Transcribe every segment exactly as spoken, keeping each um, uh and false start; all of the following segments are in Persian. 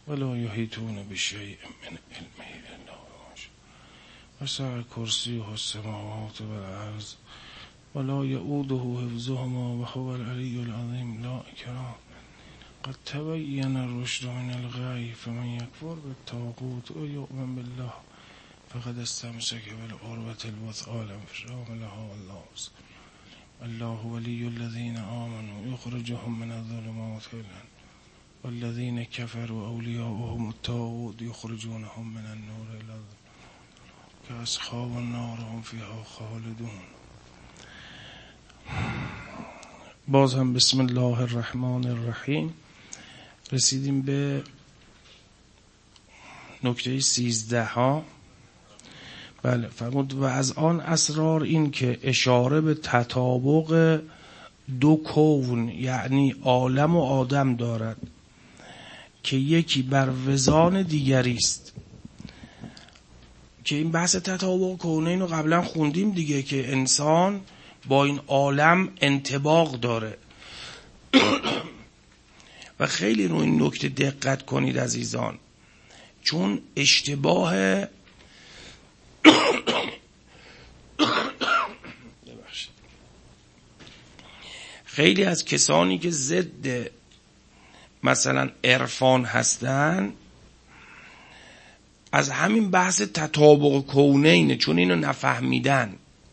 ولا يحيطون بشيء من علمه إلا بما شاء وسع كرسيه السماوات والأرض ولا يؤوده حفظهما وهو العلي العظيم. لا إكراه قد تبين الرشد من الغي فمن يكفر بالطاغوت ويؤمن بالله فقد استمسك بالعروة الوثقى لا انفصام لها والله الله ولي الذين آمنوا يخرجهم من الظلمات إلى النور والذين كفروا أولياؤهم الطاغوت يخرجونهم من النور إلى الظلمات كأصحاب النار هم فيها خالدون. باز هم بسم الله الرحمن الرحیم رسیدیم به نکته سیزده ها. بله فرمود و از آن اسرار این که اشاره به تطابق دو کون یعنی عالم و آدم دارد که یکی بر وزان دیگری است، که این بحث تطابق کونین رو قبلا خوندیم دیگه، که انسان با این عالم انطباق داره و خیلی رو این نکته دقت کنید عزیزان، چون اشتباه خیلی از کسانی که ضد مثلا عرفان هستن از همین بحث تطابق کونینه، چون اینو نفهمیدن.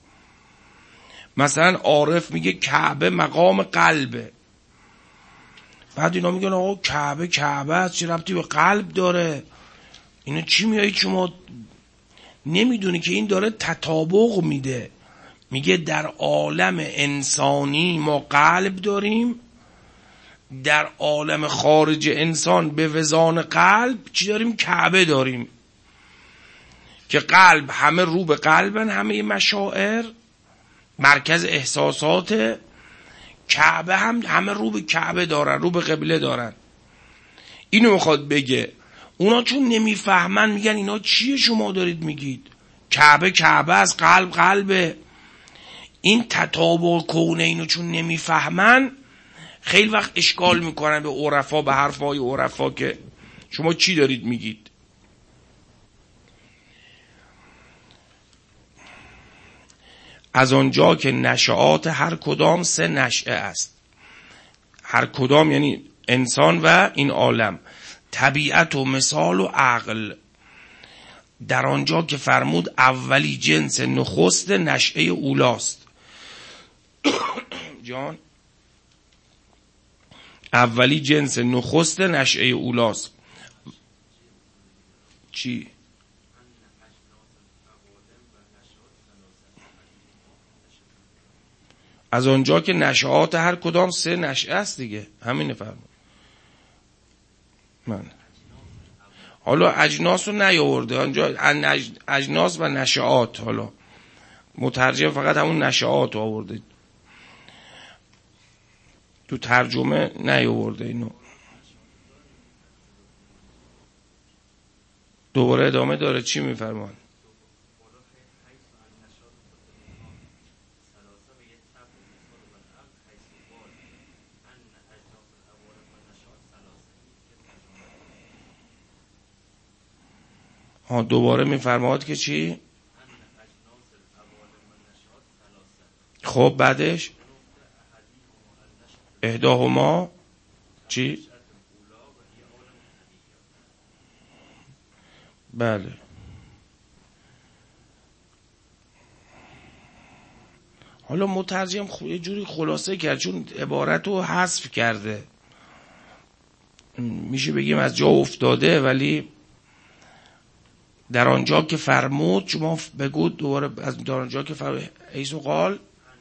مثلا عارف میگه کعبه مقام قلبه، بعد اینا میگن آقا کعبه کعبه است، چه ربطی به قلب داره؟ اینا چی میایید شما نمیدونی که این داره تطابق میده. میگه در عالم انسانی ما قلب داریم، در عالم خارج انسان به وزان قلب چی داریم؟ کعبه داریم، که قلب همه رو به قلبن، همه مشاعر مرکز احساسات، کعبه هم همه رو به کعبه دارن، رو به قبله دارن. اینو میخواد بگه. اونا چون نمیفهمن میگن اینا چیه شما دارید میگید؟ کعبه کعبه از قلب قلبه. این تطابق کونه اینو چون نمیفهمن خیلی وقت اشکال میکنن به عرفا، به حرفای عرفا که شما چی دارید میگید. از آنجا که نشعات هر کدام سه نشعه است، هر کدام یعنی انسان و این عالم، طبیعت و مثال و عقل. در آنجا که فرمود اولی جنس نخست نشعه اولاست. جان اولی جنس نخست نشعه اولاست. چی؟ از آنجا که نشعات هر کدام سه نشعه است دیگه، همینه فرمود. من حالا اجناس رو نیاورده آنجا، اجناس و نشعات، حالا مترجم فقط همون نشعات آورده، تو ترجمه نیاورده اینو. دوباره ادامه داره. چی میفرمان؟ ها دوباره میفرماد که چی؟ خب بعدش احداهما چی؟ بله حالا مترجم خو... یه جوری خلاصه کرد، چون عبارت رو حذف کرده، میشه بگیم از جا افتاده، ولی در آنجا که فرمود، شما بگو دوباره از در آنجا که فرمود ایسو قال.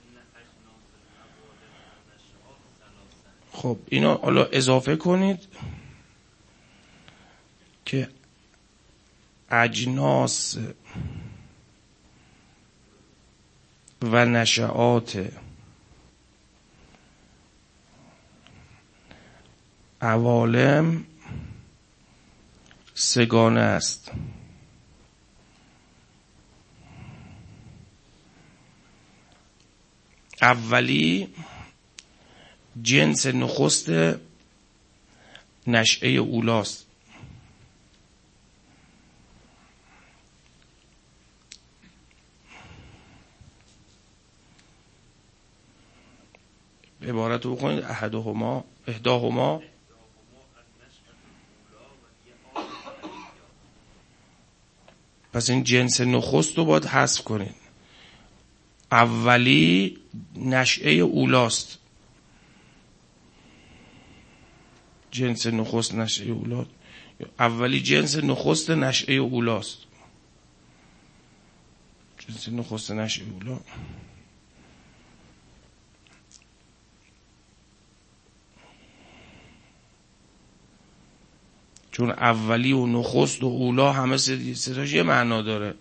خب اینا حالا اضافه کنید که اجناس و نشعات عوالم سگانه است. اولی جنس نخست نشعه اولاست. عبارت رو بخونید احدهما احداهما پس این جنس نخست رو باید حذف کنید. اولی نشأه اولاست، جنس نخست نشأه اولاست، اولی جنس نخست نشأه اولاست، جنس نخست نشأه اولا. چون اولی و نخست و اولا همه ستاش یه معنا داره.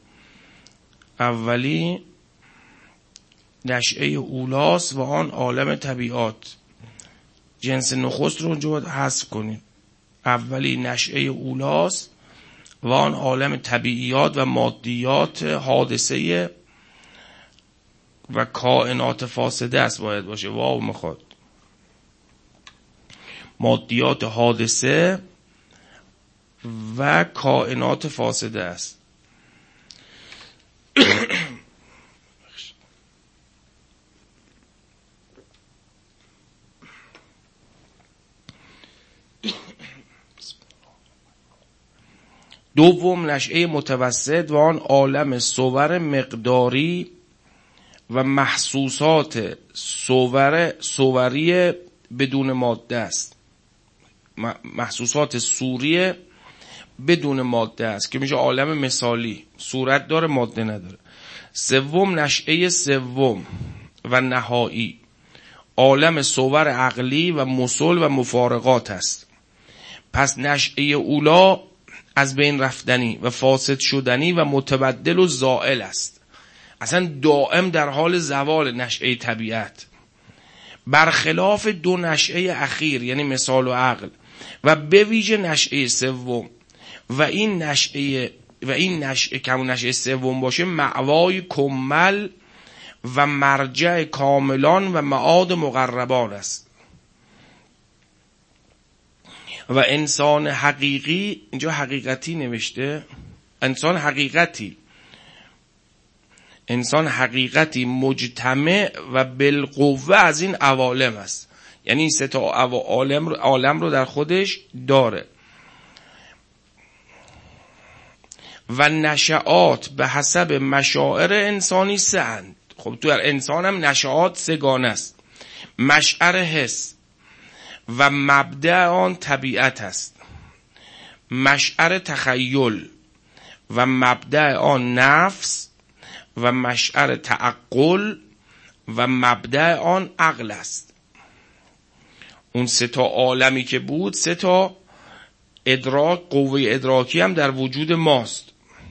اولی نشأه اولاست و آن عالم طبیعات، جنس نخست رو اونجا باید حذف کنید. اولی نشأه اولاست و آن عالم طبیعیات و مادیات حادثه و کائنات فاسده است باید باشه. واو میخواد مادیات حادثه و کائنات فاسده است. دوم نشأه متوسط و آن عالم صور مقداری و محسوسات صور صوری بدون ماده است، محسوسات صوری بدون ماده است که میشه عالم مثالی، صورت داره ماده نداره. سوم نشأه سوم و نهایی عالم صور عقلی و مثل و مفارقات است. پس نشأه اولا از بین رفتنی و فاسد شدنی و متبدل و زائل است، اصلا دائم در حال زوال نشأه طبیعت، برخلاف دو نشأه اخیر یعنی مثال و عقل و به ویژه نشأه سوم. و این نشأه و این نشأه که همون نشأه سوم باشه مأوای کمل و مرجع کاملان و معاد مقربان است. و انسان حقیقی، اینجا حقیقتی نوشته، انسان حقیقتی، انسان حقیقتی مجتمع و بالقوه از این عوالم است، یعنی این سه تا عالم رو عالم رو در خودش داره. و نشعات به حسب مشاعر انسانی سه اند. خب تو انسان هم نشعات سگانه است، مشعر حس و مبدأ آن طبیعت است، مشعر تخیل و مبدأ آن نفس و مشعر تعقل و مبدأ آن عقل است. اون سه تا عالمی که بود، سه تا ادراک، قوه ادراکی هم در وجود ماست.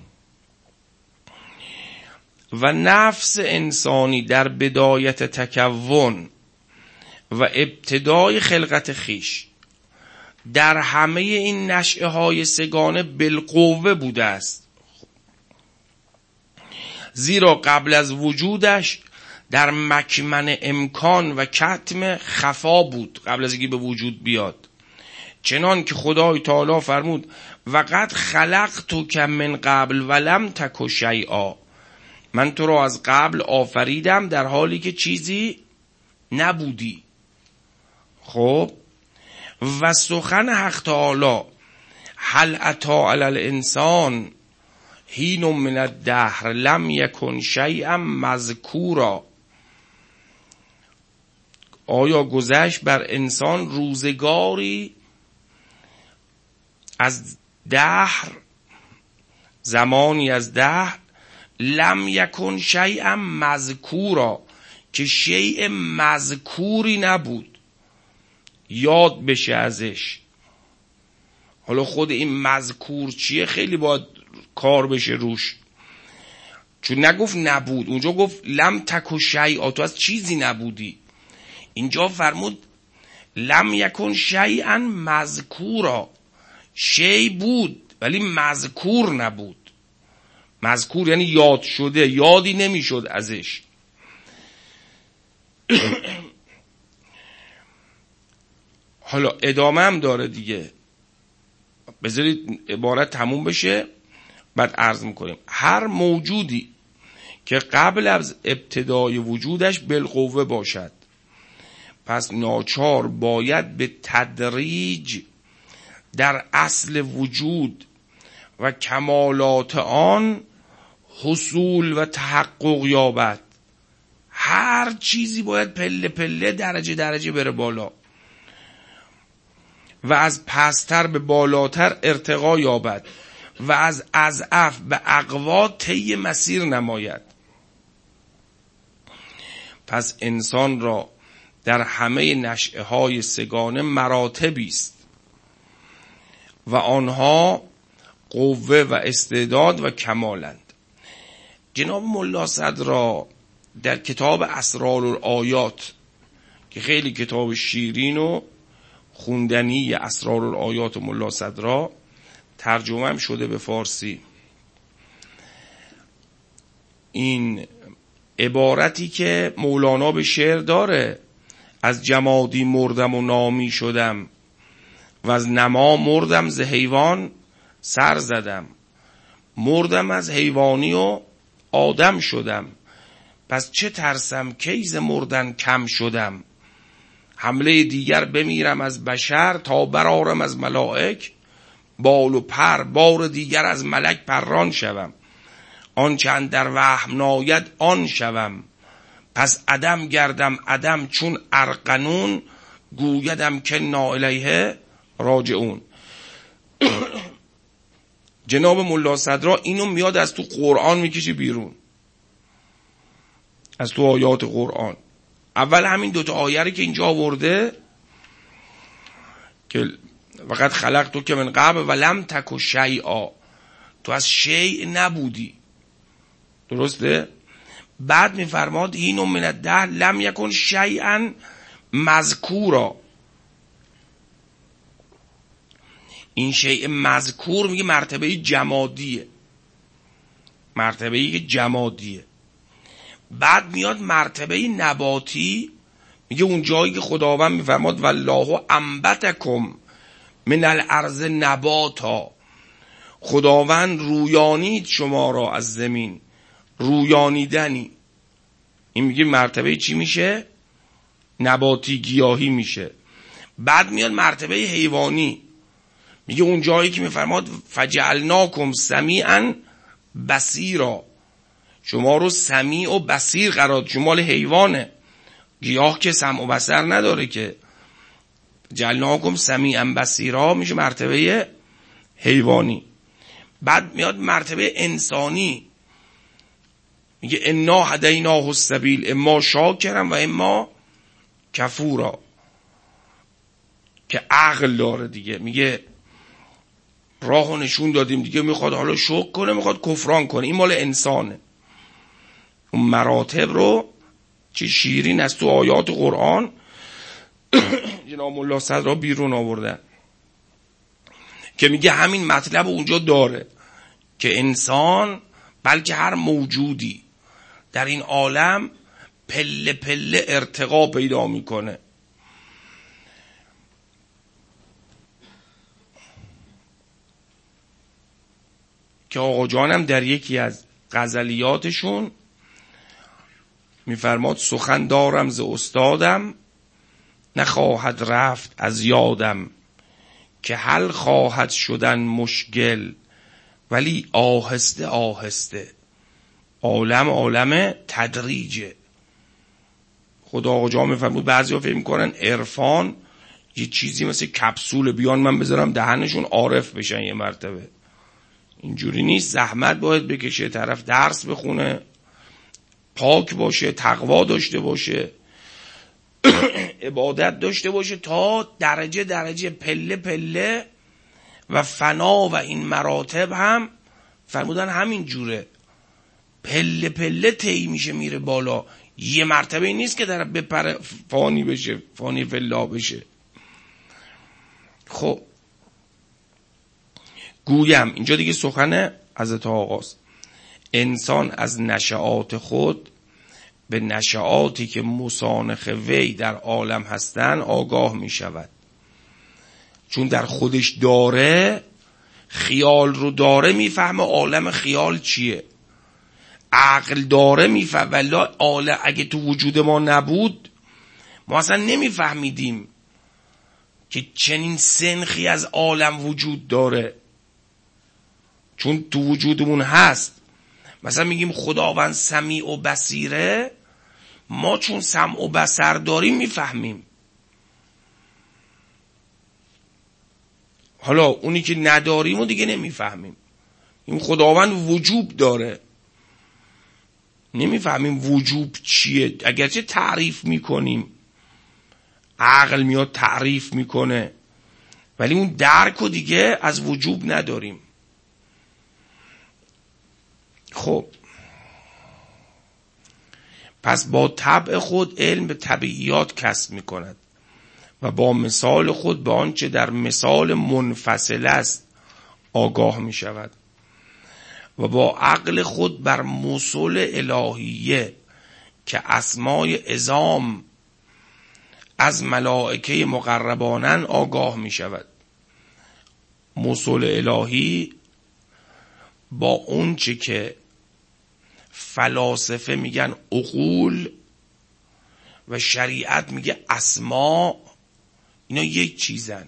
و نفس انسانی در بدایت تکون و ابتدای خلقت خیش در همه این نشأه های سگانه بالقوه بوده است، زیرا قبل از وجودش در مکمن امکان و کتم خفا بود، قبل از اینکه به وجود بیاد. چنان که خدای تعالی فرمود و قد خلقتک من قبل ولم تک شیئا، من تو را از قبل آفریدم در حالی که چیزی نبودی. خب و سخن حق تعالی هل اتی علی الانسان حین من الدهر لم یکن شیئا مذکورا، آیا گذشت بر انسان روزگاری از دهر، زمانی از دهر، لم یکن شیئا مذکورا که شیء مذکوری نبود یاد بشه ازش. حالا خود این مذکور چیه خیلی باید کار بشه روش، چون نگفت نبود، اونجا گفت لم تک شیئا، تو از چیزی نبودی. اینجا فرمود لم یکن شیئا مذکورا، شی بود ولی مذکور نبود. مذکور یعنی یاد شده، یادی نمیشد ازش. حالا ادامه هم داره دیگه، بذارید عبارت تموم بشه بعد عرض میکنیم. هر موجودی که قبل از ابتدای وجودش بالقوه باشد، پس ناچار باید به تدریج در اصل وجود و کمالات آن حصول و تحقق یابد. هر چیزی باید پله پله درجه درجه بره بالا و از پستر به بالاتر ارتقا یابد و از اضعف به اقوا طی مسیر نماید. پس انسان را در همه نشأه های سگانه مراتبی است و آنها قوه و استعداد و کمالند. جناب ملا صدرا در کتاب اسرارالآیات که خیلی کتاب شیرین و خوندنی، اسرارالآیات ملا صدرا ترجمه هم شده به فارسی، این عبارتی که مولانا به شعر داره، از جمادی مردم و نامی شدم و از نما مردم ز حیوان سر زدم، مردم از حیوانی و آدم شدم، پس چه ترسم کی ز مردن کم شدم، حمله دیگر بمیرم از بشر تا برارم از ملائک بال و پر، بار دیگر از ملک پران شوم، آن چند در وهم ناید آن شوم، پس عدم گردم عدم چون ارقنون، گویدم که نا الیه راجعون. جناب ملا صدرا اینو میاد از تو قرآن میکشه بیرون، از تو آیات قرآن. اول همین دوتا آیه رو که اینجا آورده که وقت خلق تو که من قبل و لم تکو شیئا، تو از شیء نبودی، درسته؟ بعد میفرماد اینو من الدهر لم یکن شیئا مذکورا، این شیء مذکور میگه مرتبه جمادیه، مرتبه جمادیه. بعد میاد مرتبه نباتی، میگه اون جایی که خداوند میفرماد والله انبتکم من الارض نباتا، خداوند رویانید شما را از زمین، رویانیدنی، این میگه مرتبه چی میشه؟ نباتی، گیاهی میشه. بعد میاد مرتبه حیوانی، میگه اون جایی که میفرماد فجعلناکم سمیعا بصیرا، شما رو سمیع و بصیر قرار، شمال حیوانه، گیاه که سمع و بصر نداره که. جعلناکم سمیعا بصیرا میشه مرتبه حیوانی. بعد میاد مرتبه انسانی، میگه انا هدیناه السبیل اما شاکرا و اما کفورا، که عقل داره دیگه، میگه راهو نشون دادیم دیگه، میخواد حالا شکر کنه میخواد کفران کنه، این مال انسانه. اون مراتب رو چی شیرین از تو آیات قرآن جناب ملا صدرا بیرون آوردن که میگه همین مطلب اونجا داره که انسان بلکه هر موجودی در این عالم پله پله ارتقا پیدا میکنه. که آقا جانم در یکی از غزلیاتشون میفرماد سخن دارم ز استادم، نخواهد رفت از یادم، که حل خواهد شدن مشکل ولی آهسته آهسته. عالم عالم تدریجه. خدا آقا جان میفرمود بعضی ها فکر میکنن عرفان یه چیزی مثل کپسول، بیان من بذارم دهنشون عارف بشن یه مرتبه. اینجوری نیست. زحمت باید بکشه، طرف درس بخونه، پاک باشه، تقوا داشته باشه، عبادت داشته باشه، تا درجه درجه پله پله و فنا و این مراتب هم فرمودن همین جوره، پله پله طی میشه میره بالا. یه مرتبه نیست که در بپره فانی بشه، فانی فلا بشه. خب گویم اینجا دیگه سخن حضرت آقاست، انسان از نشعات خود به نشعاتی که مسانخ وی در عالم هستن آگاه می شود. چون در خودش داره، خیال رو داره، میفهمه عالم خیال چیه. عقل داره میفهمه، ولی عالم اگه تو وجود ما نبود ما اصلا نمیفهمیدیم که چنین سنخی از عالم وجود داره، چون تو وجودمون هست. مثلا میگیم خداوند سمیع و بصیره، ما چون سمع و بصر داریم میفهمیم. حالا اونی که نداریم و دیگه نمیفهمیم. این خداوند وجوب داره، نمیفهمیم وجوب چیه، اگرچه تعریف میکنیم، عقل میاد تعریف میکنه، ولی اون درک و دیگه از وجوب نداریم. خب پس با طبع خود علم به طبیعیات کسب میکند و با مثال خود به آنچه در مثال منفصل است آگاه میشود و با عقل خود بر مصول الهیه که اسمای عظام از ملائکه مقربانن آگاه می شود. مصول الهی با اون چه که فلاسفه میگن عقول و شریعت میگه اسما، اینا یک چیزن.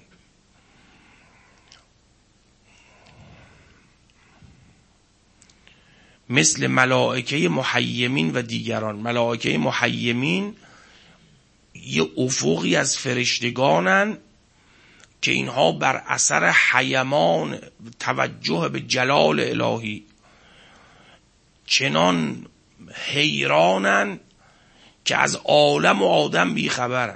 مثل ملائکه محیمین و دیگران. ملائکه محیمین یه افقی از فرشتگانن که اینها بر اثر حیمان توجه به جلال الهی چنان حیرانن که از عالم و آدم بیخبرن،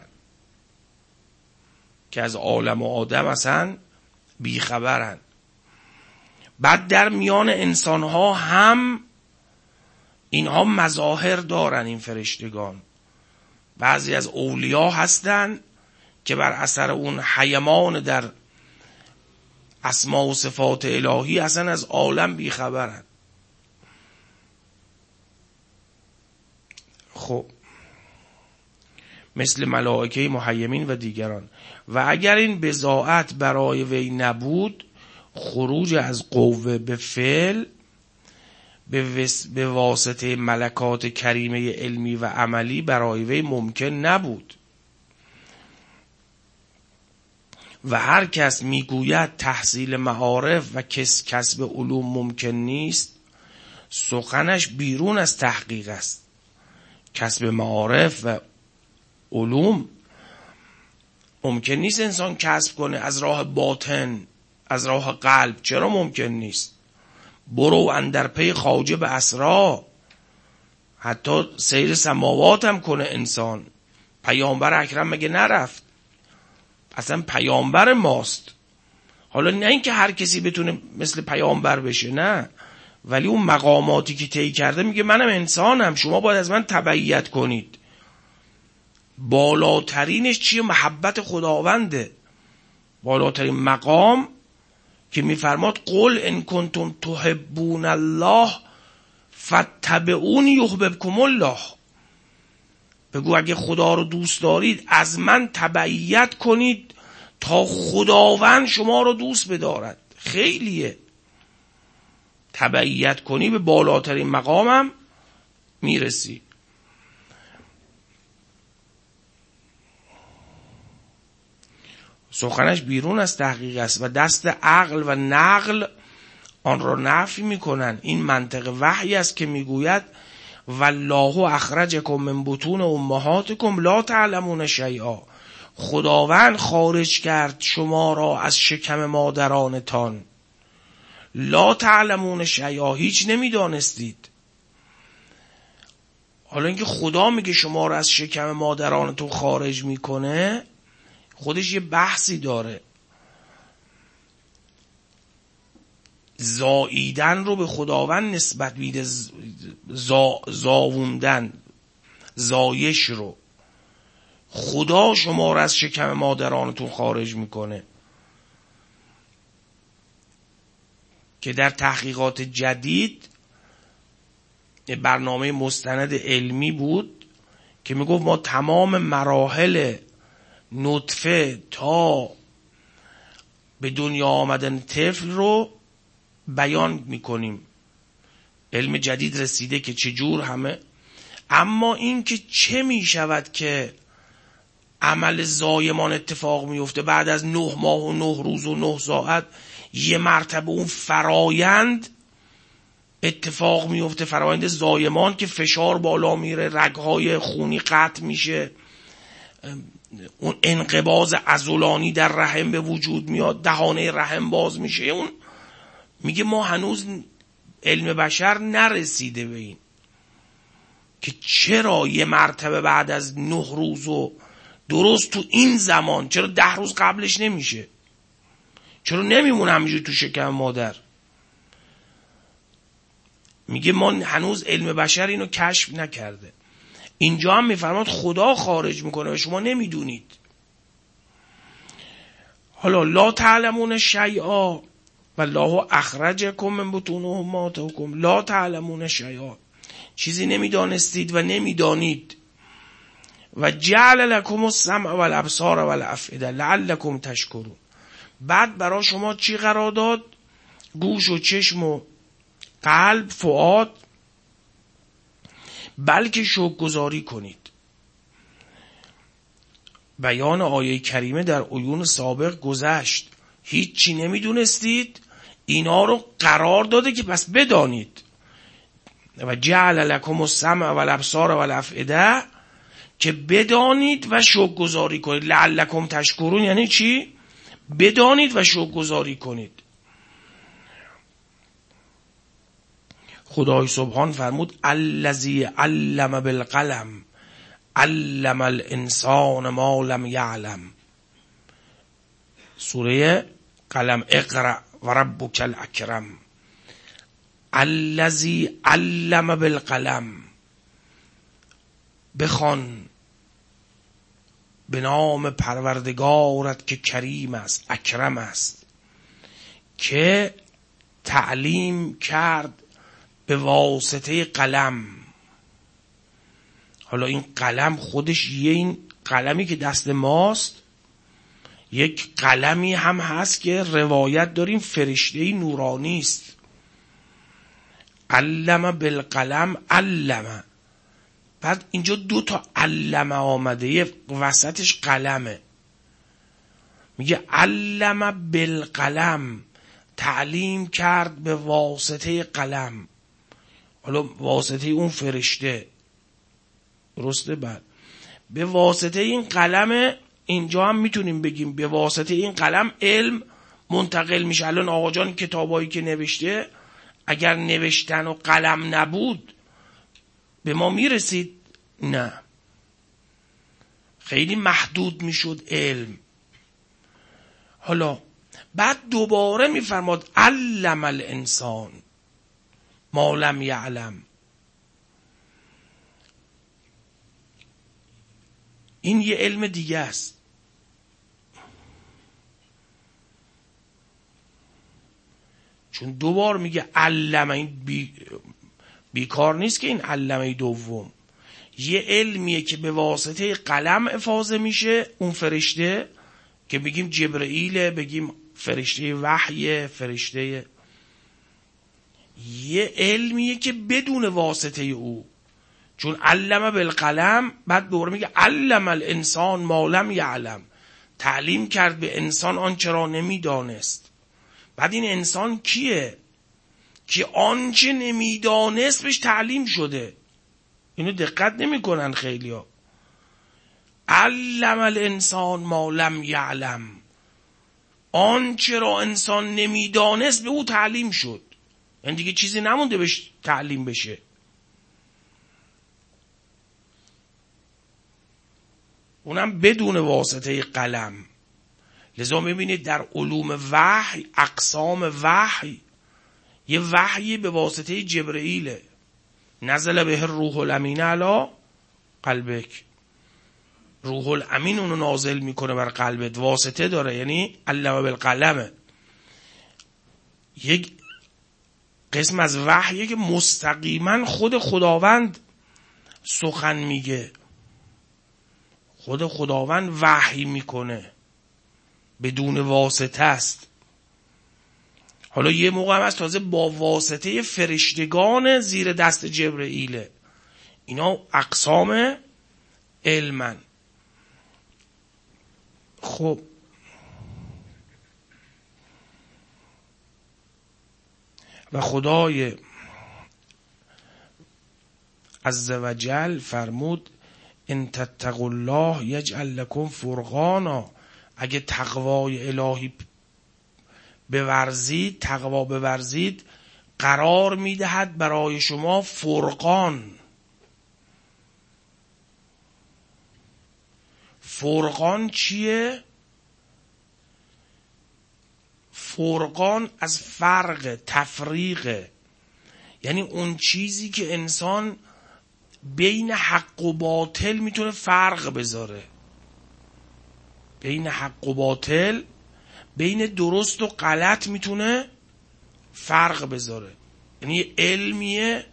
که از عالم و آدم اصلا بیخبرن. بعد در میان انسانها هم اینها مظاهر دارن. این فرشتگان بعضی از اولیا هستن که بر اثر اون حیمان در اسما و صفات الهی اصلا از عالم بیخبرن. خب مثل ملائکه محیمین و دیگران. و اگر این بضاعت برای وی نبود، خروج از قوه به فعل به واسطه ملکات کریمه علمی و عملی برای وی ممکن نبود. و هر کس میگوید تحصیل معارف و کس کسب علوم ممکن نیست، سخنش بیرون از تحقیق است. کسب معارف و علوم ممکن نیست انسان کسب کنه از راه باطن، از راه قلب. چرا ممکن نیست؟ برو اندر پی خواجه به اسرا، حتی سیر سماوات هم کنه انسان. پیامبر اکرم مگه نرفت؟ اصلا پیامبر ماست. حالا نه اینکه هر کسی بتونه مثل پیامبر بشه، نه، ولی اون مقاماتی که طی کرده میگه منم انسانم، شما باید از من تبعیت کنید. بالاترینش چیه؟ محبت خداونده. بالاترین مقام که میفرماد قل ان کنتم تحبون الله فاتبعونی یحببکم الله. بگو اگه خدا رو دوست دارید از من تبعیت کنید تا خداوند شما رو دوست بدارد. خیلیه. تبعیت کنی به بالاترین مقامم میرسی. سخنش بیرون از تحقیق است و دست عقل و نقل آن را نفی میکنن. این منطق وحی است که میگوید والله اخرجکم من بطون امهاتکم لا تعلمون شیئا. خداوند خارج کرد شما را از شکم مادرانتان. لا تعلمون شیئا، هیچ نمیدانستید. حالا اینکه خدا میگه شما را از شکم مادرانتون خارج میکنه، خودش یه بحثی داره. زاییدن رو به خداوند نسبت میده، زا، زاوندن، زایش رو. خدا شما رو از شکم مادرانتون خارج میکنه. که در تحقیقات جدید برنامه مستند علمی بود که میگفت ما تمام مراحل نطفه تا به دنیا آمدن طفل رو بیان میکنیم. علم جدید رسیده که چجور همه. اما این که چه میشود که عمل زایمان اتفاق میفته، بعد از نه ماه و نه روز و نه ساعت یه مرتبه اون فرایند اتفاق میفته، فرایند زایمان که فشار بالا میره، رگهای خونی قطع میشه، اون انقباض عضلانی در رحم به وجود میاد، دهانه رحم باز میشه. اون میگه ما هنوز علم بشر نرسیده به این که چرا یه مرتبه بعد از نه روز و درست تو این زمان، چرا ده روز قبلش نمیشه، چرا نمیمونه همینجوری تو شکم مادر. میگه ما هنوز علم بشر اینو کشف نکرده. اینجا هم میفرماد خدا خارج میکنه و شما نمیدونید. حالا لا تعلمون شیئا والله اخرجکم من بطون امهاتکم، لا تعلمون شیئا، چیزی نمیدانستید و نمیدانید. و جعل لکم السمع والابصار والافئده لعلکم تشکرون، بعد برای شما چی قرار داد؟ گوش و چشم و قلب، فؤاد، بلکه شکرگزاری کنید. بیان آیه کریمه در عیون سابق گذشت، هیچی نمیدونستید، اینا رو قرار داده که پس بدانید. و جعل لکم السمع والابصار والافئده، که بدانید و شکرگزاری کنید. لعلکم تشکرون یعنی چی؟ بدانید و شکرگزاری کنید. خدای سبحان فرمود الذی علم بالقلم علم الانسان ما لم یعلم. سوره قلم، اقرأ و ربک الاکرم. الذی علم بالقلم، بخوان به نام پروردگارت که کریم است، اکرم است، که تعلیم کرد به واسطه قلم. حالا این قلم خودش، یه این قلمی که دست ماست، یک قلمی هم هست که روایت داریم فرشته نورانی است. علم بالقلم علم، بعد اینجا دو تا علم آمده، یه وسطش قلمه. میگه علم بالقلم، تعلیم کرد به واسطه قلم. حالا واسطه اون فرشته، درسته؟ بعد به واسطه این قلم، اینجا هم میتونیم بگیم به واسطه این قلم علم منتقل میشه. الان آقا جان کتابایی که نوشته، اگر نوشتن و قلم نبود به ما میرسید؟ نه، خیلی محدود میشد علم. حالا بعد دوباره میفرماد علم الانسان ما لم یعلم. این یه علم دیگه است. چون دوبار میگه علم، این بی... بیکار نیست که این علمه دوم یه علمیه که به واسطه قلم افاضه میشه. اون فرشته که بگیم جبرئیل، بگیم فرشته وحی، فرشته، یه علمیه که بدون واسطه او، چون علم بالقلم، بعد دوباره میگه علم الانسان ما لم یعلم، تعلیم کرد به انسان آنچه را نمیدانست. بعد این انسان کیه؟ که آنچه نمیدانست بهش تعلیم شده. اینو دقت نمی کنن خیلی ها. علم الانسان ما لم یعلم، آنچه را انسان نمیدانست به او تعلیم شد. یعنی دیگه چیزی نمونده بهش تعلیم بشه. اونم بدون واسطه قلم. لذا میبینید در علوم وحی، اقسام وحی، یه وحی به واسطه جبرئیله، نزل به روح الامین علی قلبک، روح الامین اونو نازل میکنه بر قلبت، واسطه داره، یعنی علم بالقلمه. یک قسم از وحیه که مستقیما خود خداوند سخن میگه، خود خداوند وحی میکنه، بدون واسطه است. حالا یه موقع هم از تازه با واسطه فرشتگان زیر دست جبرئیله. اینا اقسام علمن. خب و خدای عزوجل فرمود ان تتقوا الله یجعل لکم فرقانا، اگه تقوای الهی بورزید، تقوا بورزید، قرار میدهد برای شما فرقان. فرقان چیه؟ فرقان از فرق، تفریق، یعنی اون چیزی که انسان بین حق و باطل میتونه فرق بذاره، بین حق و باطل، بین درست و غلط میتونه فرق بذاره. یعنی علمیه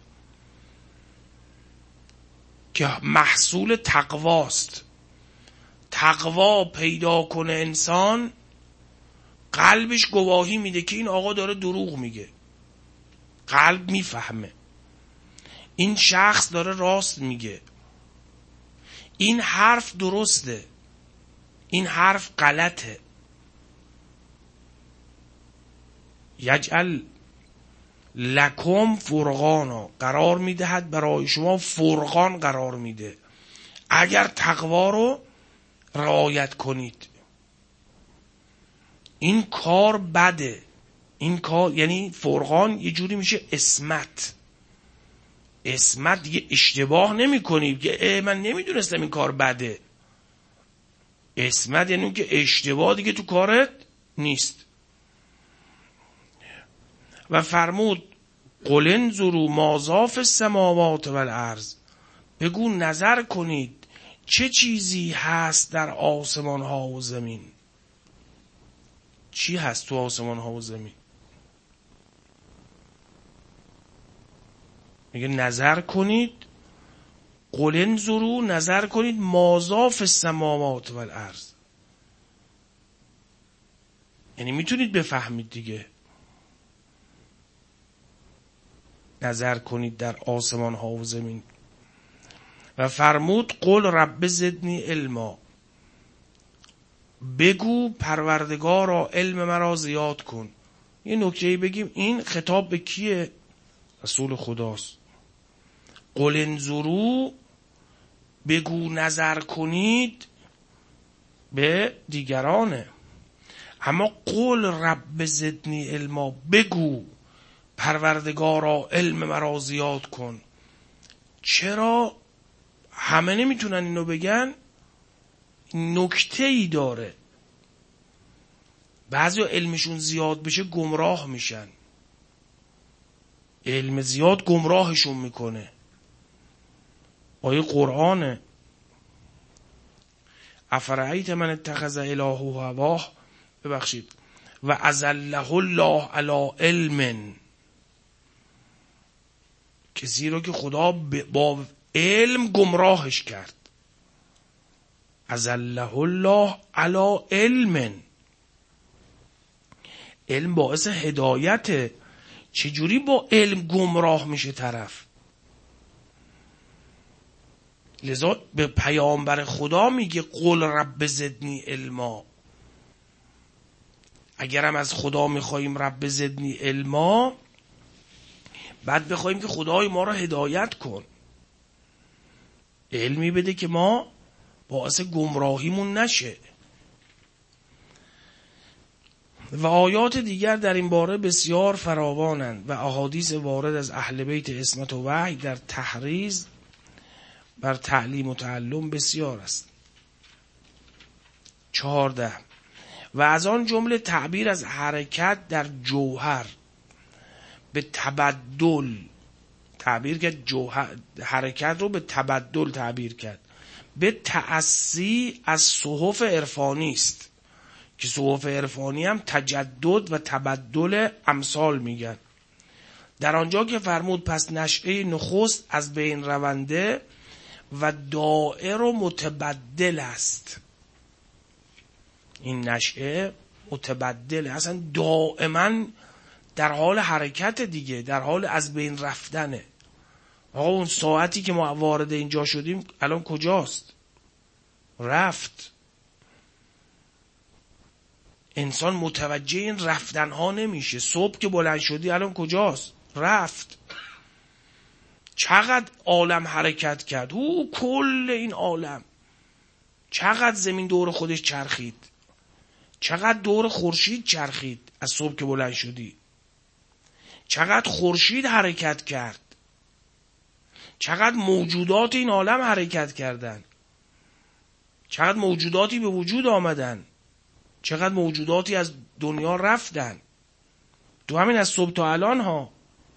که محصول تقواست. تقوا پیدا کنه انسان، قلبش گواهی میده که این آقا داره دروغ میگه. قلب میفهمه این شخص داره راست میگه، این حرف درسته، این حرف غلطه. یجعل لکم فرقانا، قرار میدهد برای شما فرقان قرار میده اگر تقوا رو رعایت کنید. این کار بده، این کار یعنی فرقان یه جوری میشه عصمت. عصمت دیگه اشتباه نمی کنی که من نمیدونستم این کار بده. عصمت یعنی که اشتباه دیگه تو کارت نیست. و فرمود قل انظروا ماذا فی السماوات والارض، بگو نظر کنید چه چیزی هست در آسمان ها و زمین. چی هست تو آسمان ها و زمین؟ میگه نظر کنید، قل انظروا، نظر کنید، ماذا فی السماوات والارض، یعنی میتونید بفهمید دیگه. نظر کنید در آسمان ها و زمین. و فرمود قل رب زدنی علما، بگو پروردگارا علم مرا زیاد کن. یه نکته بگیم، این خطاب به کیه؟ رسول خداست. قل انظروا، بگو نظر کنید، به دیگرانه. اما قل رب زدنی علما، بگو پروردگارا علم مرا زیاد کن. چرا همه نمیتونن اینو بگن؟ نکته ای داره. بعضی علمشون زیاد بشه گمراه میشن، علم زیاد گمراهشون میکنه. آیه قرآنه، افرأیت من اتخذ الهه هواه، ببخشید، و اضله الله علی علم، کسی رو که خدا با علم گمراهش کرد. اضله الله علی علم، علم باعث هدایته. چجوری با علم گمراه میشه طرف؟ لذا به پیامبر خدا میگه قل رب زدنی علما. اگرم از خدا میخواییم رب زدنی علما، بعد بخوایم که خدای ما را هدایت کن، علمی بده که ما باعث گمراهیمون نشه. و آیات دیگر در این باره بسیار فراوانند و احادیث وارد از اهل بیت عصمت و وحی در تحریض بر تعلیم و تعلم بسیار است. چهارده، و از آن جمله تعبیر از حرکت در جوهر به تبدل، تعبیر کرد جوهر، حرکت رو به تبدل تعبیر کرد، به تأسی از صحف عرفانی است که صحف عرفانی هم تجدد و تبدل امثال میگن. در آنجا که فرمود پس نشأه نخست از بین رونده و دائر و متبدل است. این نشأه متبدل، اصلا دائما در حال حرکت دیگه، در حال از بین رفتنه. آقا اون ساعتی که ما وارد اینجا شدیم الان کجاست؟ رفت. انسان متوجه این رفتن ها نمیشه. صبح که بلند شدی الان کجاست؟ رفت. چقدر عالم حرکت کرد، او کل این عالم، چقدر زمین دور خودش چرخید، چقدر دور خورشید چرخید از صبح که بلند شدی، چقدر خورشید حرکت کرد، چقدر موجودات این عالم حرکت کردن، چقدر موجوداتی به وجود آمدن، چقدر موجوداتی از دنیا رفتن تو همین از صبح تا الان ها.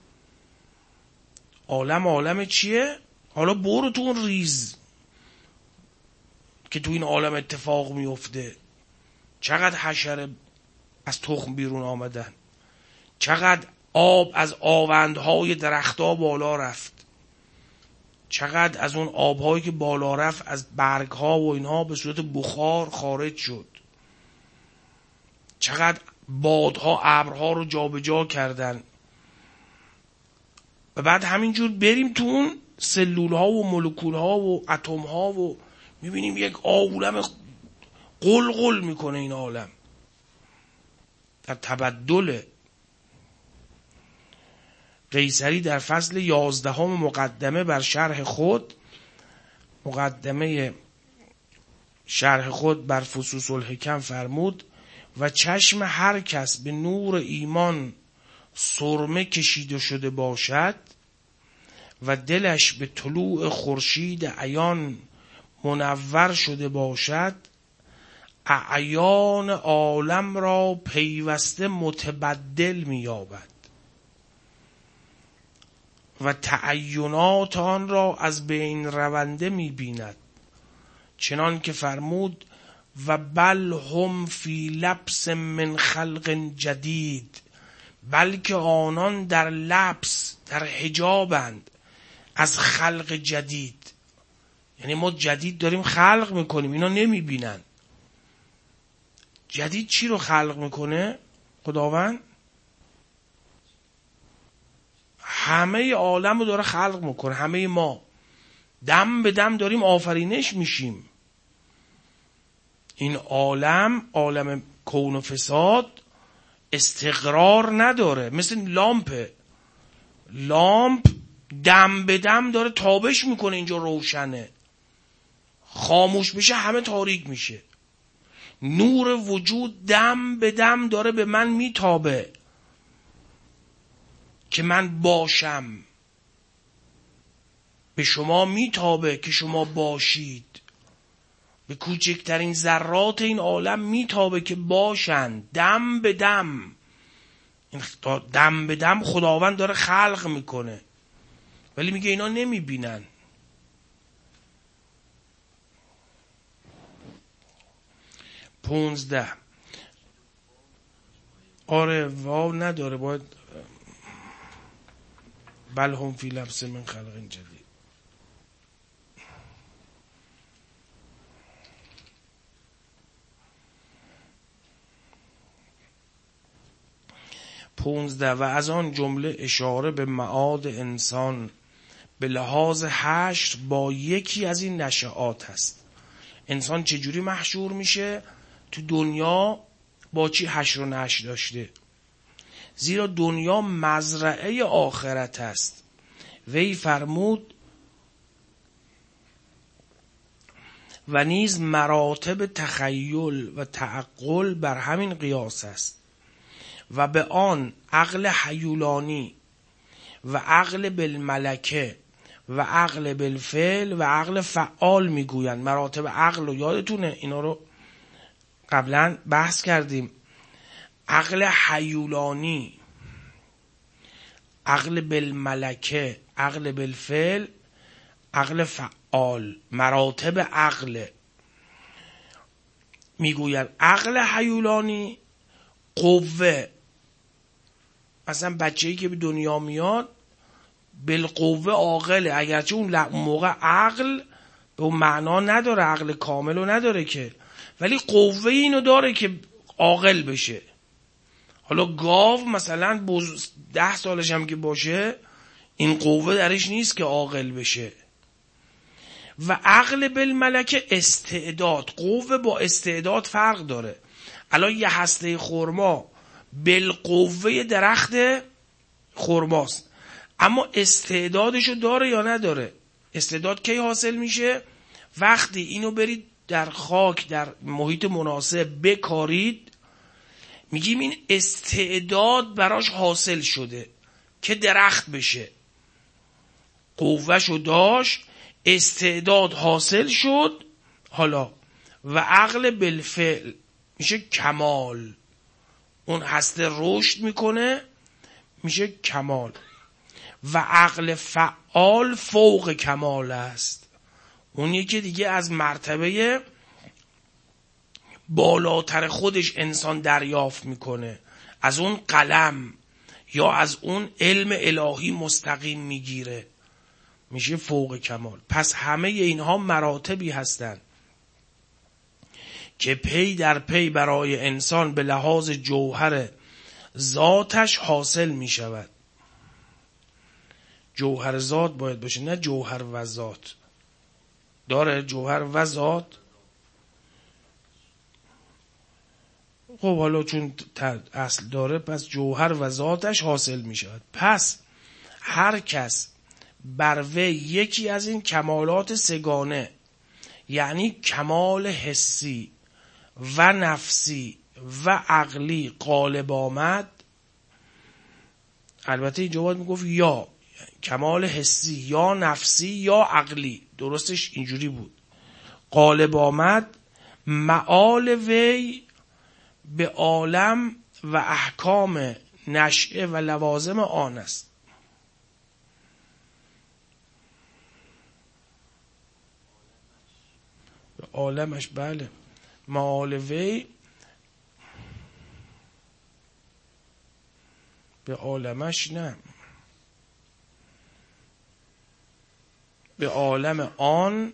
عالم عالم چیه؟ حالا برو تو اون ریز که تو این عالم اتفاق میفته. چقدر حشره از تخم بیرون آمدن، چقدر آب از آوندهای درختها بالا رفت، چقدر از اون آبهایی که بالا رفت از برگها و اینها به صورت بخار خارج شد، چقدر بادها ابرها رو جابجا کردن. و بعد همینجور بریم تو اون سلول ها و مولکول ها و اتم ها و میبینیم یک عالم قل قل میکنه. این عالم در تبدل. قیصری در فصل یازدهم مقدمه بر شرح خود، مقدمه شرح خود بر فصوص الحکم فرمود و چشم هر کس به نور ایمان سرمه کشیده شده باشد و دلش به طلوع خورشید عیان منور شده باشد، اعیان عالم را پیوسته متبدل می‌یابد و تعینات آن را از بین رونده می‌بیند، چنان که فرمود و بل هم فی لبس من خلق جدید، بلکه آنان در لبس، در حجابند از خلق جدید. یعنی ما جدید داریم خلق میکنیم، اینا نمیبینن. جدید چی رو خلق میکنه؟ خداوند همه عالم رو داره خلق میکنه. همه ما دم به دم داریم آفرینش میشیم. این عالم، عالم کون و فساد استقرار نداره، مثل لامپه. لامپ دم به دم داره تابش میکنه، اینجا روشنه، خاموش بشه همه تاریک میشه. نور وجود دم به دم داره به من میتابه که من باشم، به شما میتابه که شما باشید، به کوچکترین ذرات این عالم میتابه که باشند. دم به دم، این دم به دم خداوند داره خلق میکنه، ولی میگه اینا نمیبینن. پونزده. آره واو نداره، باید بل هم فی لبس من خلق جدید. پونزده. و از آن جمله اشاره به معاد انسان به لحاظ حشر با یکی از این نشعات هست. انسان چجوری محشور میشه؟ تو دنیا با چی حشر و نشر داشته؟ زیرا دنیا مزرعه آخرت است. وی فرمود و نیز مراتب تخیل و تعقل بر همین قیاس است و به آن عقل حیولانی و عقل بالملکه و عقل بالفعل و عقل فعال میگویند. مراتب عقل رو یادتونه، اینا رو قبلا بحث کردیم. عقل حیولانی، عقل بالملکه، عقل بالفعل، عقل فعال، مراتب عقل میگویند. عقل حیولانی قوه، مثلا بچه‌ای که به دنیا میاد بالقوه عاقله، اگرچه اون موقع عقل به اون معنا نداره، عقل کامل رو نداره که، ولی قوه اینو داره که عاقل بشه. حالا گاو مثلا ده سالش هم که باشه این قوه درش نیست که عاقل بشه. و عقل بالملکه استعداد، قوه با استعداد فرق داره. الان یه هسته خرما بالقوه درخت خرماست، اما استعدادشو داره یا نداره؟ استعداد کی حاصل میشه؟ وقتی اینو برید در خاک در محیط مناسب بکارید، میگیم این استعداد براش حاصل شده که درخت بشه. قوهشو داشت، استعداد حاصل شد، حالا و عقل بالفعل میشه کمال. اون هسته رشد میکنه میشه کمال. و عقل فعال فوق کمال است. اون یکی دیگه از مرتبه بالاتر خودش انسان دریافت میکنه، از اون قلم یا از اون علم الهی مستقیم میگیره، میشه فوق کمال. پس همه اینها مراتبی هستند که پی در پی برای انسان به لحاظ جوهر ذاتش حاصل میشود. جوهر ذات باید باشه، نه جوهر و ذات. داره جوهر و ذات؟ خب حالا چون اصل داره پس جوهر و ذاتش حاصل می شود. پس هر کس بر وی یکی از این کمالات سگانه، یعنی کمال حسی و نفسی و عقلی غالب آمد، البته اینجا باید میگفت یا کمال حسی یا نفسی یا عقلی، درستش اینجوری بود، غالب آمد، معال وی به عالم و احکام نشأه و لوازم آن است. به عالمش، بله، معال وی به عالمش، نه، به عالم آن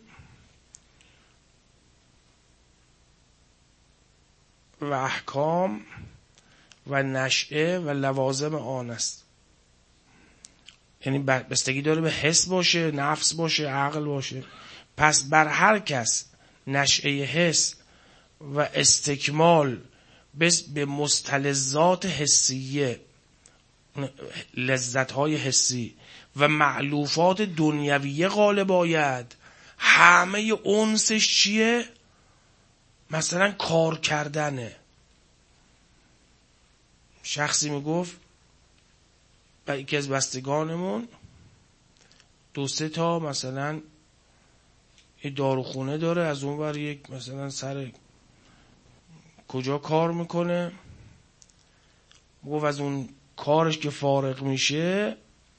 و احکام و نشأه و لوازم آن است. یعنی بستگی داره به حس باشه، نفس باشه، عقل باشه. پس بر هر کس نشأه حس و استکمال به مستلزات حسیه، لذت‌های حسی و معلوفات دنیویه غالب آید، همه انسش چیه؟ مثلا کار کردنه. شخصی میگفت و یکی از بستگانمون دو سه تا مثلا یه داروخونه داره، از اون ور یک مثلا سر کجا کار میکنه، میگفت از اون کارش که فارغ میشه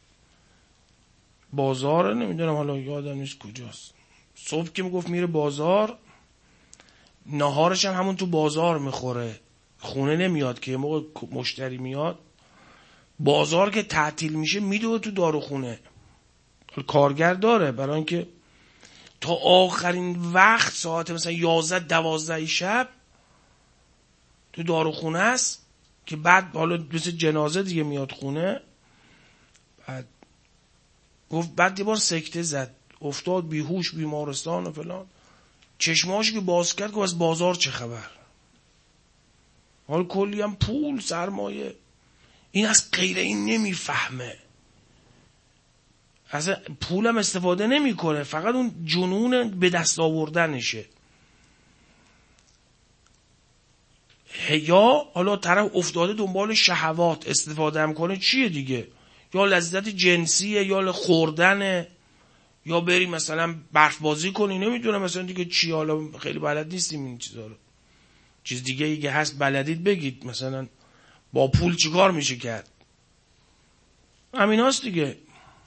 بازار، نمیدونم حالا یادم نیست کجاست، صبح که میگفت میره بازار، نهارش هم همون تو بازار میخوره، خونه نمیاد که یه موقع مشتری میاد، بازار که تعطیل میشه میدوه تو داروخونه. کارگر داره برای اینکه تا آخرین وقت ساعت مثلا یازده دوازده شب تو داروخونه است که بعد حالا مثل جنازه دیگه میاد خونه. بعد گفت بعد یه بار سکته زد، افتاد بیهوش بیمارستان و فلان، چشماش که باز کرد که از بازار چه خبر، حال کلی هم پول سرمایه، این از غیر این نمیفهمه، اصلا پولم استفاده نمیکنه، فقط اون جنون به دست آوردنشه. یا حالا طرف افتاده دنبال شهوات، استفاده هم کنه چیه دیگه، یا لذت جنسیه یا خوردنه، یا بری مثلا برف بازی کنی، نمیدونم مثلا دیگه چی، حالا خیلی بلد نیستیم این چیزا رو، چیز دیگه ایگه هست بلدید بگید، مثلا با پول چیکار میشه کرد، همین هست دیگه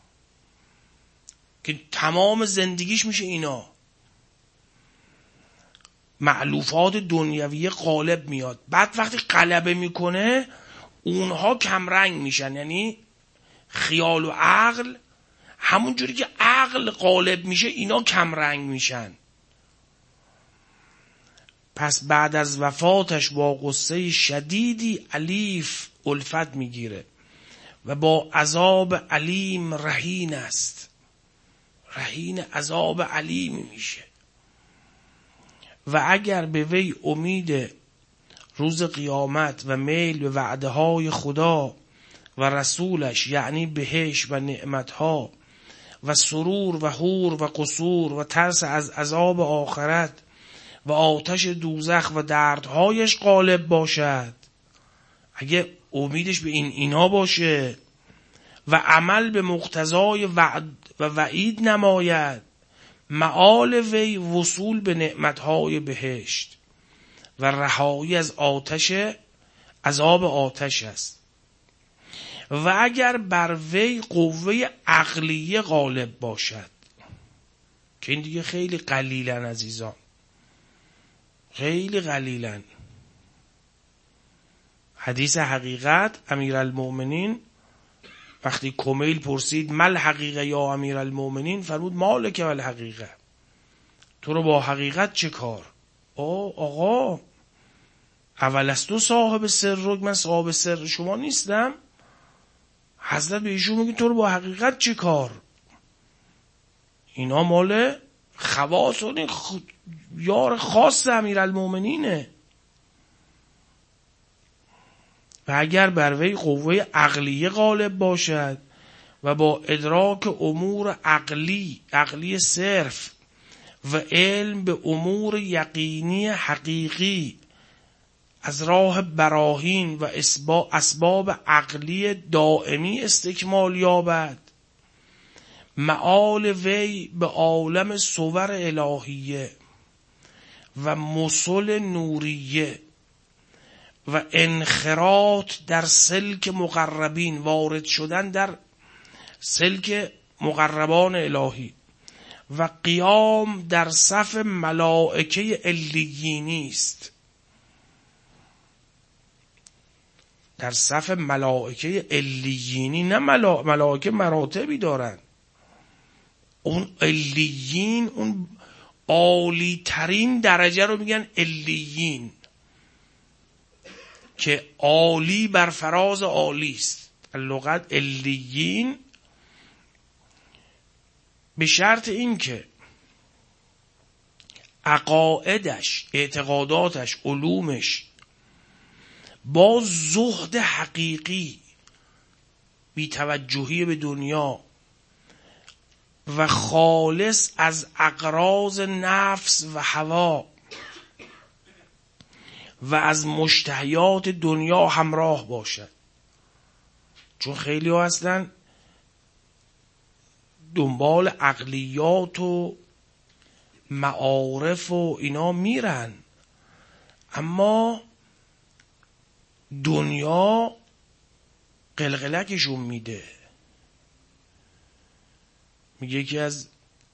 که تمام زندگیش میشه اینا. معلوفات دنیویه غالب میاد، بعد وقتی غلبه میکنه اونها کمرنگ میشن، یعنی خیال و عقل، همون جوری که عقل غالب میشه اینا کمرنگ میشن. پس بعد از وفاتش با غصه شدیدی الیف الفت میگیره و با عذاب علیم رهین است، رهین عذاب علیم میشه. و اگر به وی امید روز قیامت و میل به وعده های خدا و رسولش، یعنی بهشت و نعمتها و سرور و حور و قصور و ترس از عذاب آخرت و آتش دوزخ و دردهایش غالب باشد، اگه امیدش به این اینا باشه و عمل به مقتضای وعد و وعید نماید، معال وی وصول به نعمتهای بهشت و رهایی از آتش عذاب آتش است. و اگر بر وی قوه عقلیه غالب باشد، که این دیگه خیلی قلیلن عزیزان، خیلی قلیلن. حدیث حقیقت امیرالمؤمنین وقتی کمیل پرسید مل حقیقه یا امیرالمؤمنین، فرمود مالک ول حقیقه، تو رو با حقیقت چه کار؟ او آقا اول از تو صاحب سر رو، من صاحب سر شما نیستم؟ حضرت به ایشون میگه تو رو با حقیقت چه کار؟ اینا مال خواص و یار خاص امیرالمؤمنینه. و اگر بر وی قوه عقلیه غالب باشد و با ادراک امور عقلی عقلی صرف و علم به امور یقینی حقیقی از راه براهین و اسباب عقلی دائمی استکمال یابد، معال وی به عالم صور الهیه و مسل نوریه و انخراط در سلک مقربین، وارد شدن در سلک مقربان الهی و قیام در صف ملائکه علیینی است. در صف ملائکه علیینی، نه ملا... ملائکه مراتبی دارن، اون علیین اون عالی ترین درجه رو میگن علیین، که عالی بر فراز عالی است. لغت علیین به شرط این که عقایدش، اعتقاداتش، علومش با زهد حقیقی، بی توجهی به دنیا و خالص از اغراض نفس و هوا و از مشتهیات دنیا همراه باشد. چون خیلی ها هستن دنبال عقلیات و معارف و اینا میرن، اما دنیا قلقلکشون میده. میگه یکی از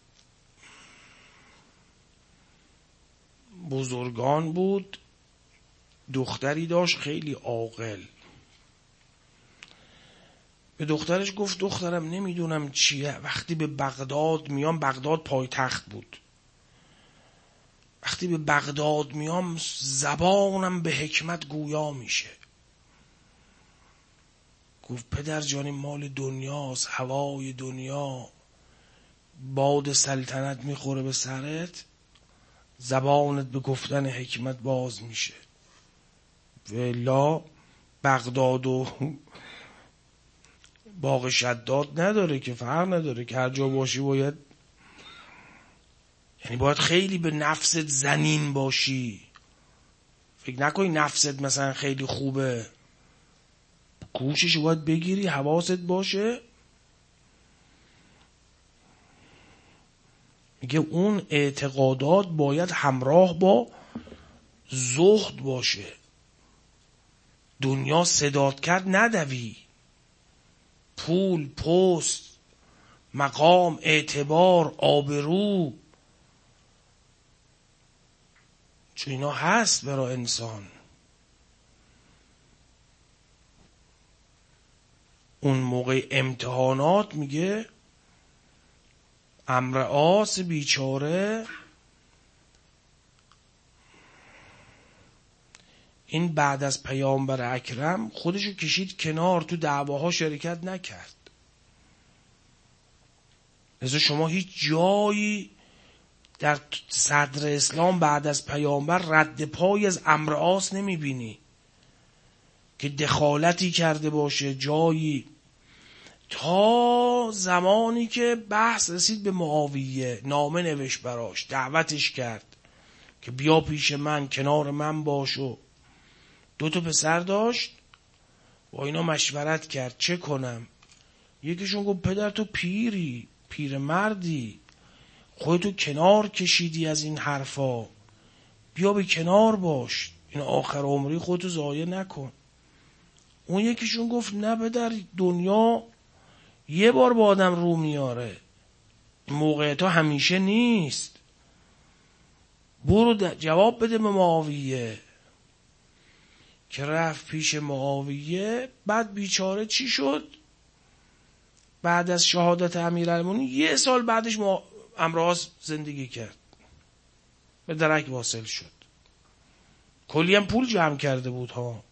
بزرگان بود، دختری داشت خیلی عاقل. به دخترش گفت دخترم نمیدونم چیه، وقتی به بغداد میام، بغداد پایتخت بود، وقتی به بغداد میام زبانم به حکمت گویا میشه. گفت پدر جانی مال دنیاست، هوای دنیا، باد سلطنت میخوره به سرت، زبانت به گفتن حکمت باز میشه. ولا بغداد و باغ شداد نداره که، فرق نداره که هر جا باشی باید، یعنی باید خیلی به نفست زنین باشی. فکر نکنی نفست مثلا خیلی خوبه، کوشش باید بگیری، حواست باشه. میگه اون اعتقادات باید همراه با زهد باشه. دنیا صدات کرد ندوی، پول، پست، مقام، اعتبار، آبرو، چون اینا هست برای انسان. اون موقع امتحانات میگه عمرو عاص بیچاره این بعد از پیامبر اکرم خودشو کشید کنار، تو دعواها شرکت نکرد. لذا شما هیچ جایی در صدر اسلام بعد از پیامبر رد پای از عمرو عاص نمیبینی که دخالتی کرده باشه جایی، تا زمانی که بحث رسید به معاویه، نامه نوشت براش، دعوتش کرد که بیا پیش من، کنار من باش. و دو تا پسر داشت، با اینا مشورت کرد چه کنم. یکیشون گفت پدر تو پیری، پیر مردی، خودتو کنار کشیدی از این حرفا، بیا به کنار باش، این آخر عمری خودتو ضایع نکن. اون یکیشون گفت نه پدر، دنیا یه بار با آدم رو میاره، موقعیت ها همیشه نیست، برو جواب بده به معاویه. که رفت پیش معاویه. بعد بیچاره چی شد؟ بعد از شهادت امیرالمومنین یه سال بعدش عمرو عاص زندگی کرد، به درک واصل شد. کلی هم پول جمع کرده بود ها.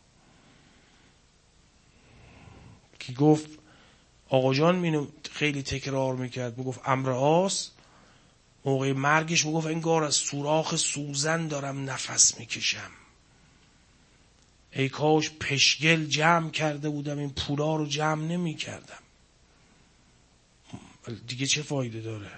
که گفت آقا جان مینو خیلی تکرار میکرد، میگفت عمرو عاص موقع مرگش میگفت انگار از سوراخ سوزن دارم نفس میکشم، ای کاش پشگل جمع کرده بودم این پولا رو جمع نمی کردم. دیگه چه فایده داره؟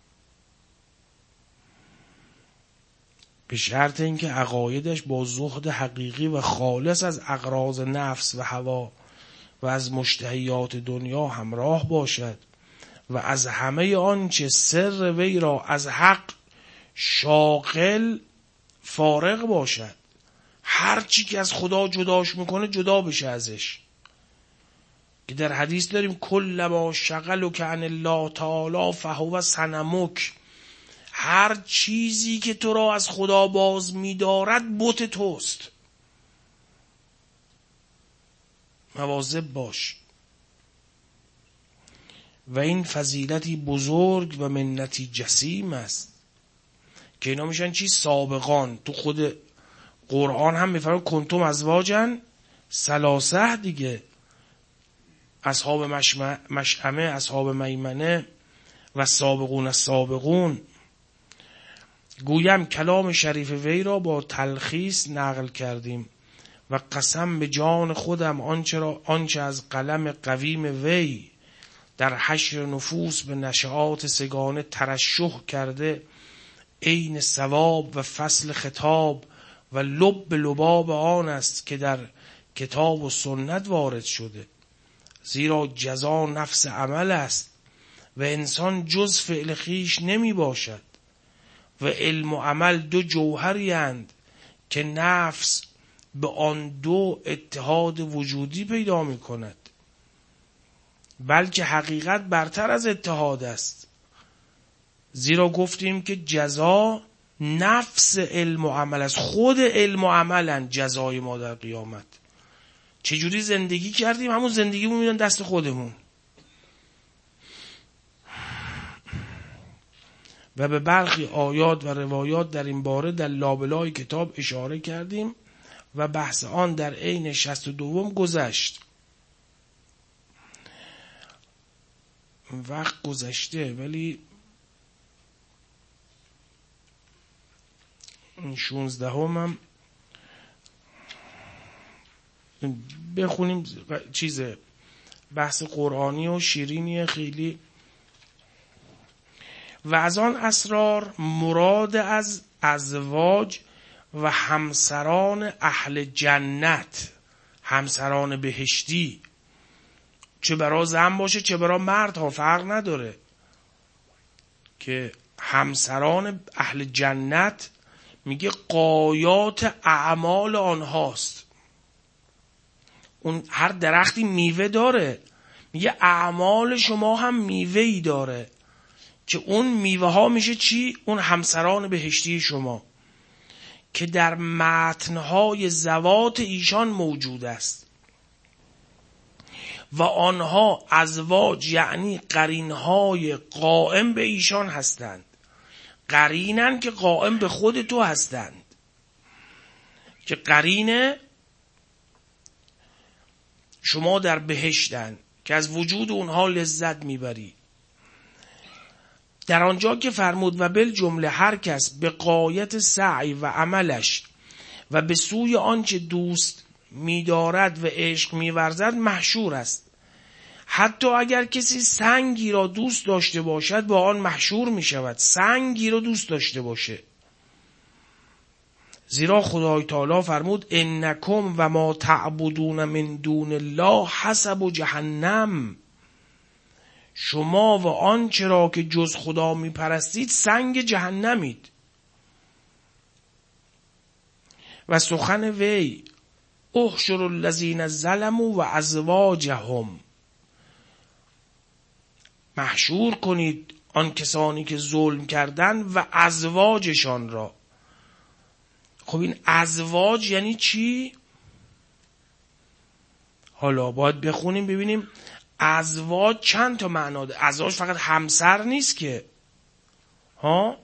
به شرط اینکه عقایدش با زهد حقیقی و خالص از اغراض نفس و هوا و از مشتهیات دنیا همراه باشد و از همه آنچه سر وی را از حق شاغل فارغ باشد. هر چی که از خدا جداش میکنه جدا بشه ازش. که در حدیث داریم کل ما شغل که عن الله تعالی فهو صنمک، هر چیزی که تو را از خدا باز می‌دارد بت توست. مواظب باش. و این فضیلتی بزرگ و منتی جسیم است که اینا میشن چی؟ سابقان. تو خود قرآن هم میفرماید کنتم ازواجا ثلاثه دیگه، اصحاب مشأمه، اصحاب میمنه و سابقون السابقون. گویم کلام شریف وی را با تلخیص نقل کردیم و قسم به جان خودم آنچه, را آنچه از قلم قویم وی در حشر نفوس به نشعات سگانه ترشح کرده عین ثواب و فصل خطاب و لب لباب آن است که در کتاب و سنت وارد شده. زیرا جزا نفس عمل است و انسان جز فعل خویش نمی باشد و علم و عمل دو جوهری اند که نفس به آن دو اتحاد وجودی پیدا می کند، بلکه حقیقت برتر از اتحاد است. زیرا گفتیم که جزا نفس علم و عمل است، خود علم و عملن جزای ما در قیامت. چجوری زندگی کردیم همون زندگیمون میدن دست خودمون. و به برخی آیات و روایات در این باره در لابلای کتاب اشاره کردیم و بحث آن در عین شصت و دوم گذشت. وقت گذشته ولی این شونزدهم هم بخونیم. چیز بحث قرآنی و شیرینی خیلی. و از آن اسرار مراد از ازواج و همسران اهل جنت، همسران بهشتی، چه برای زن باشه چه برای مرد ها فرق نداره، که همسران اهل جنت میگه غایات اعمال آنهاست. اون هر درختی میوه داره، میگه اعمال شما هم میوهی داره که اون میوه ها میشه چی؟ اون همسران بهشتی شما که در متنهای زوات ایشان موجود است و آنها ازواج یعنی قرینهای قائم به ایشان هستند. قرینن که قائم به خود تو هستند، که قرینه شما در بهشتن که از وجود اونها لذت میبری. در آنجا که فرمود و بالجمله هر کس به غایت سعی و عملش و به سوی آنچه دوست می‌دارد و عشق می‌ورزد محشور است. حتی اگر کسی سنگی را دوست داشته باشد با آن محشور می‌شود. سنگی را دوست داشته باشه. زیرا خدای تعالی فرمود انکم و ما تعبدون من دون الله حسب جهنم. شما و آنچه را که جز خدا میپرستید سنگ جهنمید. و سخن وی احشر الذین ظلموا و ازواجهم، محشور کنید آن کسانی که ظلم کردن و ازواجشان را. خب این ازواج یعنی چی؟ حالا باید بخونیم ببینیم ازواج چند تا معنا داره. ازواج فقط همسر نیست که، ها،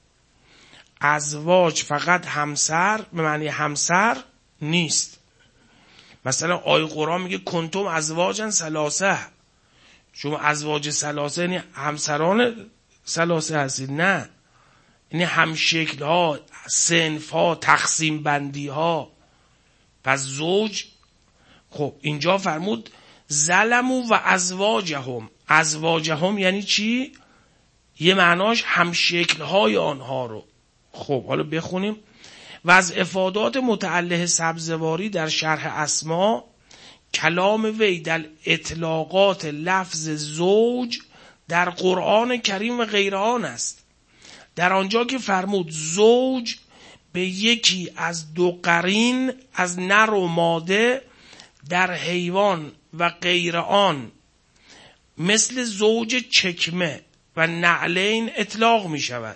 ازواج فقط همسر به معنی همسر نیست. مثلا آیه قرآن میگه کنتم ازواجا ثلاثه، شما ازواج ثلاثه یعنی همسران ثلاثه هستید؟ نه، یعنی همشکل ها، صنف ها، تقسیم بندی ها. پس زوج، خب اینجا فرمود ظلموا و ازواجهم. ازواجهم یعنی چی؟ یه معناش همشکل های آنها رو. خب حالا بخونیم. و از افادات متعلق سبزواری در شرح اسما، کلام وی در اطلاقات لفظ زوج در قرآن کریم و غیر آن است. در آنجا که فرمود زوج به یکی از دو قرین از نر و ماده در حیوان و غیر آن مثل زوج چکمه و نعلین اطلاق می شود.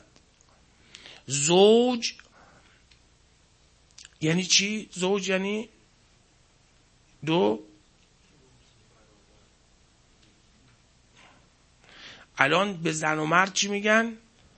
زوج یعنی چی؟ زوج یعنی دو. الان به زن و مرد چی میگن؟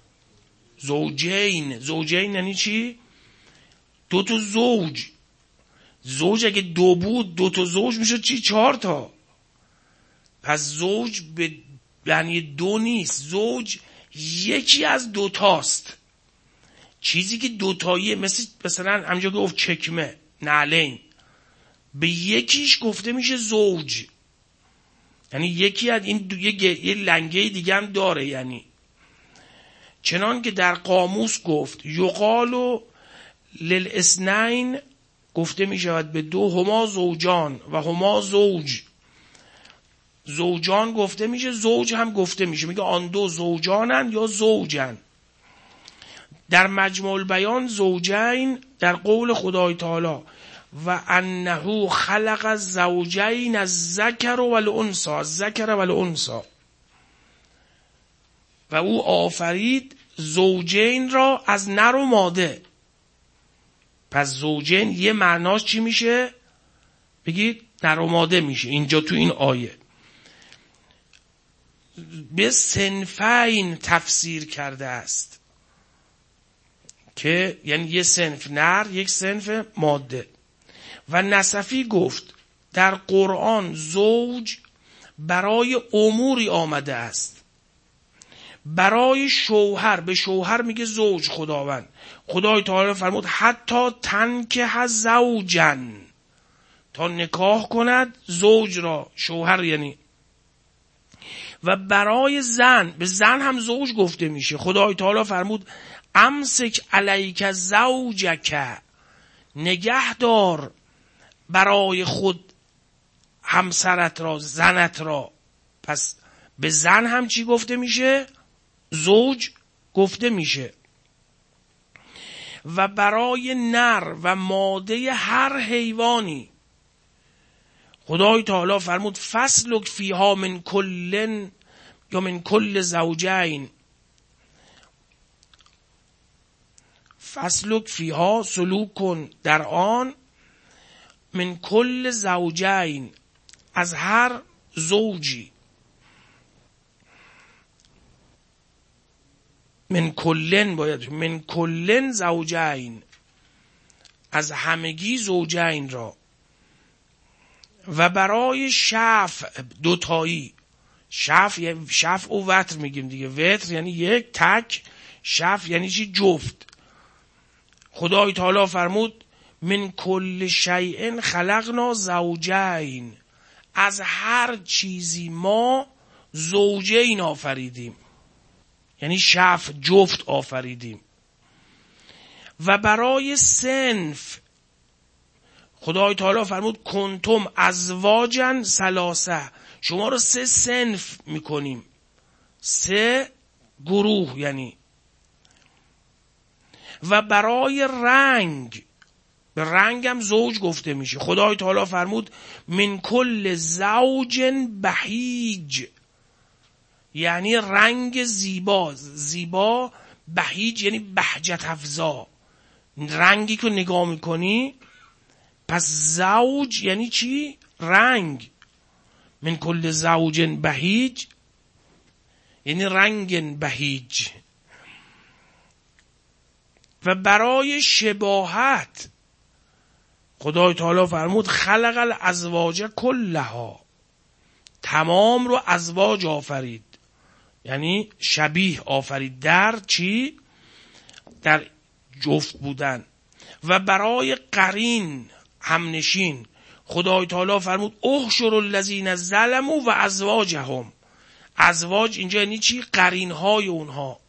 زوجین. زوجین یعنی چی؟ دو تا زوج. زوج اگه دو بود دو تا زوج میشه چی؟ چهار تا. پس زوج به یعنی دو نیست، زوج یکی از دو تاست. چیزی که دوتاییه، مثل مثلا همجا گفت چکمه، نعلین، به یکیش گفته میشه زوج. یعنی یکی از این دو... یه... یه لنگه دیگه هم داره. یعنی چنان که در قاموس گفت یقال للاثنین، گفته میشود به دو، هما زوجان و هما زوج. زوجان گفته میشه، زوج هم گفته میشه، میگه آن دو زوجانن یا زوجن. در مجموع البیان زوجین در قول خدای تعالی و انه خلق الزوجین الذکر والانثی، الذکر والانثی، و او آفرید زوجین را از نر و ماده. پس زوجین یه معناش چی میشه؟ بگید نر و ماده میشه اینجا تو این آیه. به صنفین تفسیر کرده است که یعنی یه صنف نر یک صنف ماده. و نصفی گفت در قرآن زوج برای اموری آمده است. برای شوهر، به شوهر میگه زوج خداوند. خدای تعالی فرمود حتی تنکح زوجن، تا نکاح کند زوج را، شوهر یعنی. و برای زن، به زن هم زوج گفته میشه. خدای تعالی فرمود امسک علیک زوجک، نگه دار برای خود همسرت را، زنت را. پس به زن هم چی گفته میشه؟ زوج گفته میشه. و برای نر و ماده هر حیوانی خدای تعالی فرمود فسلک فیها من کلن یا من کل زوجین، فسلک فیها، سلوک کن در آن، من کل زوجین، از هر زوجی، من کلن باید من کلن زوجین، از همگی زوجین را. و برای شفع دوتایی، شف یعنی شف و وتر میگیم دیگه. وتر یعنی یک تک، شف یعنی چی؟ جفت. خدای تعالی فرمود من کل شیء خلقنا زوجین، از هر چیزی ما زوجین آفریدیم، یعنی شف جفت آفریدیم. و برای صنف خدای تعالی فرمود کنتم ازواجا ثلاثه، شما رو سه صنف میکنیم، سه گروه یعنی. و برای رنگ، به رنگ هم زوج گفته میشه. خدای تعالی فرمود من کل زوج بهیج، یعنی رنگ زیبا. زیبا بهیج یعنی بهجت افزا، رنگی که نگاه میکنی. پس زوج یعنی چی؟ رنگ. من کل زوج بهیج یعنی رنگ بهیج. و برای شباهت خدای تعالی فرمود خلق الازواج کلها، تمام رو ازواج آفرید، یعنی شبیه آفرید. در چی؟ در جفت بودن. و برای قرین، همنشین، خدای تعالی فرمود احشر الذین ظلموا و ازواجهم. ازواج اینجا یعنی چی؟ قرین های اونها.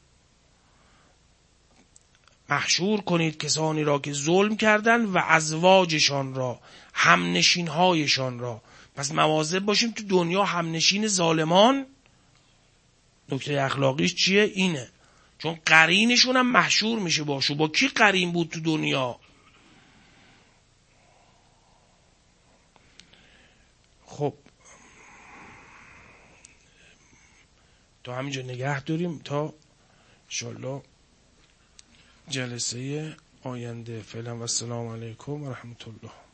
محشور کنید کسانی را که ظلم کردن و ازواجشان را، همنشین هایشان را. پس مواظب باشیم تو دنیا همنشین ظالمان. نکته اخلاقیش چیه؟ اینه، چون قرینشون هم محشور میشه باشو. با کی قرین بود تو دنیا؟ خب تا همینجا نگه داریم تا انشالله جلسه آینده. فعلا و السلام علیکم و رحمت الله.